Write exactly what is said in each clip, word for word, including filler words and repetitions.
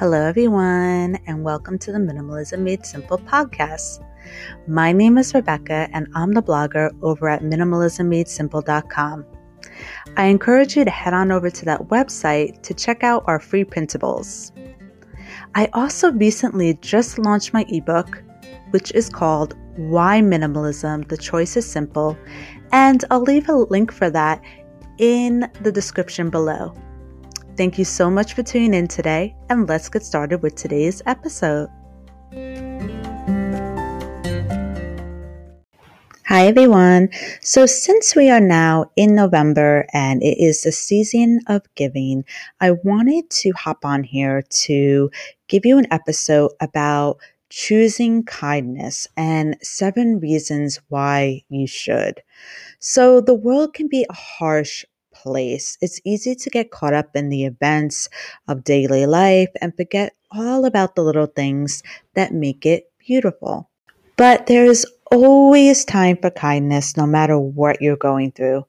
Hello, everyone, and welcome to the Minimalism Made Simple podcast. My name is Rebecca, and I'm the blogger over at minimalism made simple dot com. I encourage you to head on over to that website to check out our free printables. I also recently just launched my ebook, which is called Why Minimalism? The Choice is Simple, and I'll leave a link for that in the description below. Thank you so much for tuning in today, and let's get started with today's episode. Hi everyone. So since we are now in November and it is the season of giving, I wanted to hop on here to give you an episode about choosing kindness and seven reasons why you should. So the world can be a harsh place. It's easy to get caught up in the events of daily life and forget all about the little things that make it beautiful. But there is always time for kindness no matter what you're going through.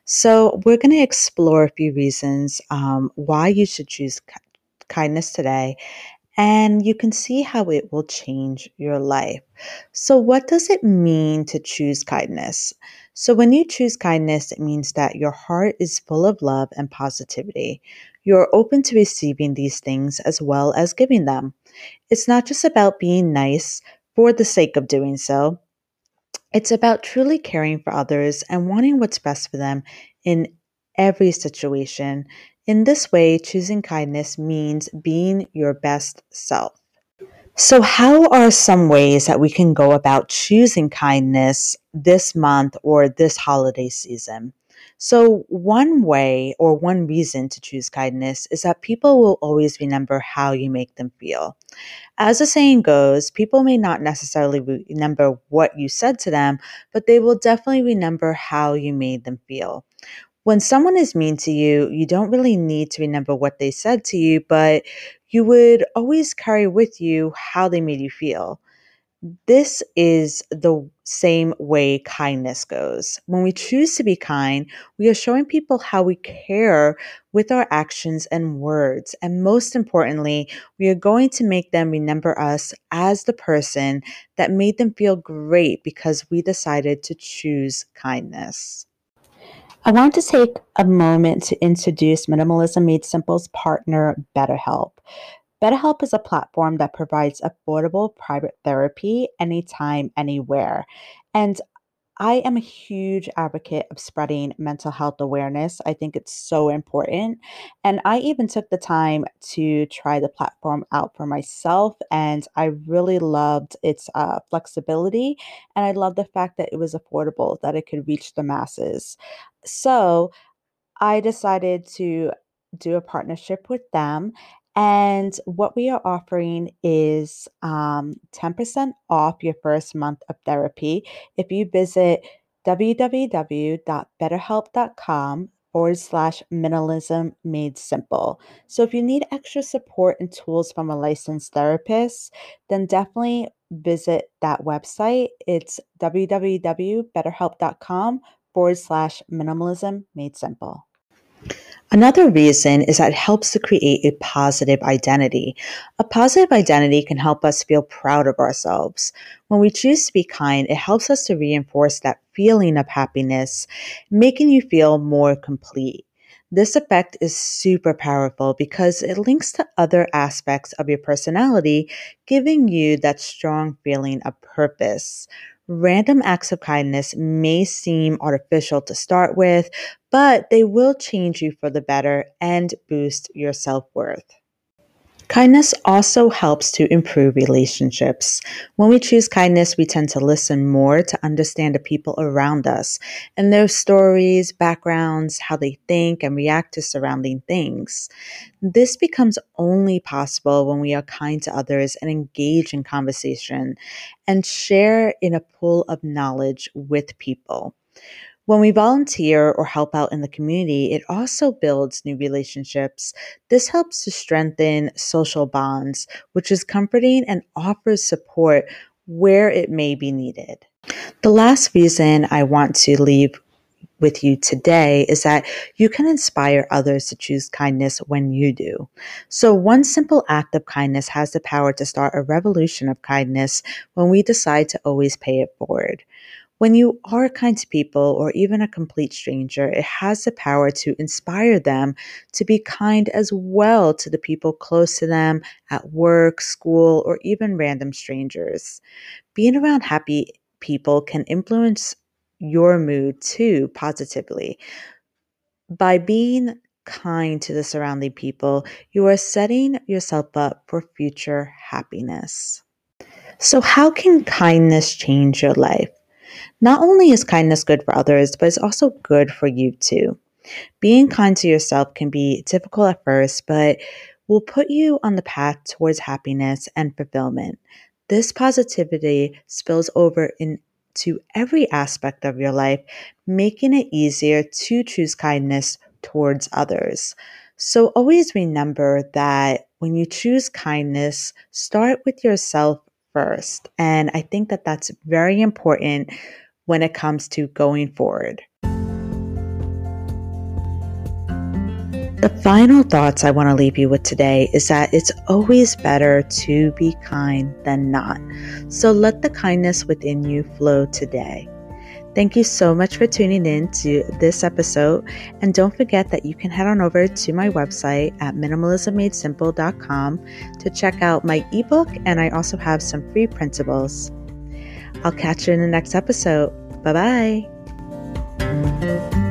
So we're going to explore a few reasons um, why you should choose ki- kindness today, and you can see how it will change your life. So what does it mean to choose kindness? So when you choose kindness, it means that your heart is full of love and positivity. You're open to receiving these things as well as giving them. It's not just about being nice for the sake of doing so. It's about truly caring for others and wanting what's best for them in every situation. In this way, choosing kindness means being your best self. So, how are some ways that we can go about choosing kindness this month or this holiday season? So, one way or one reason to choose kindness is that people will always remember how you make them feel. As the saying goes, people may not necessarily re- remember what you said to them, but they will definitely remember how you made them feel. When someone is mean to you, you don't really need to remember what they said to you, but you would always carry with you how they made you feel. This is the same way kindness goes. When we choose to be kind, we are showing people how we care with our actions and words. And most importantly, we are going to make them remember us as the person that made them feel great because we decided to choose kindness. I want to take a moment to introduce Minimalism Made Simple's partner, BetterHelp. BetterHelp is a platform that provides affordable private therapy anytime, anywhere. And I am a huge advocate of spreading mental health awareness. I think it's so important. And I even took the time to try the platform out for myself. And I really loved its uh, flexibility. And I love the fact that it was affordable, that it could reach the masses. So I decided to do a partnership with them. And what we are offering is um, ten percent off your first month of therapy if you visit www.betterhelp.com forward slash minimalism made simple. So if you need extra support and tools from a licensed therapist, then definitely visit that website. It's www.betterhelp.com forward slash minimalism made simple. Another reason is that it helps to create a positive identity. A positive identity can help us feel proud of ourselves. When we choose to be kind, it helps us to reinforce that feeling of happiness, making you feel more complete. This effect is super powerful because it links to other aspects of your personality, giving you that strong feeling of purpose. Random acts of kindness may seem artificial to start with, but they will change you for the better and boost your self worth. Kindness also helps to improve relationships. When we choose kindness, we tend to listen more to understand the people around us and their stories, backgrounds, how they think and react to surrounding things. This becomes only possible when we are kind to others and engage in conversation and share in a pool of knowledge with people. When we volunteer or help out in the community, it also builds new relationships. This helps to strengthen social bonds, which is comforting and offers support where it may be needed. The last reason I want to leave with you today is that you can inspire others to choose kindness when you do. So one simple act of kindness has the power to start a revolution of kindness when we decide to always pay it forward. When you are kind to people or even a complete stranger, it has the power to inspire them to be kind as well to the people close to them at work, school, or even random strangers. Being around happy people can influence your mood too positively. By being kind to the surrounding people, you are setting yourself up for future happiness. So, how can kindness change your life? Not only is kindness good for others, but it's also good for you too. Being kind to yourself can be difficult at first, but will put you on the path towards happiness and fulfillment. This positivity spills over into every aspect of your life, making it easier to choose kindness towards others. So always remember that when you choose kindness, start with yourself first. And I think that that's very important when it comes to going forward. The final thoughts I want to leave you with today is that it's always better to be kind than not. So let the kindness within you flow today. Thank you so much for tuning in to this episode. And don't forget that you can head on over to my website at minimalism made simple dot com to check out my ebook. And I also have some free printables. I'll catch you in the next episode. Bye-bye.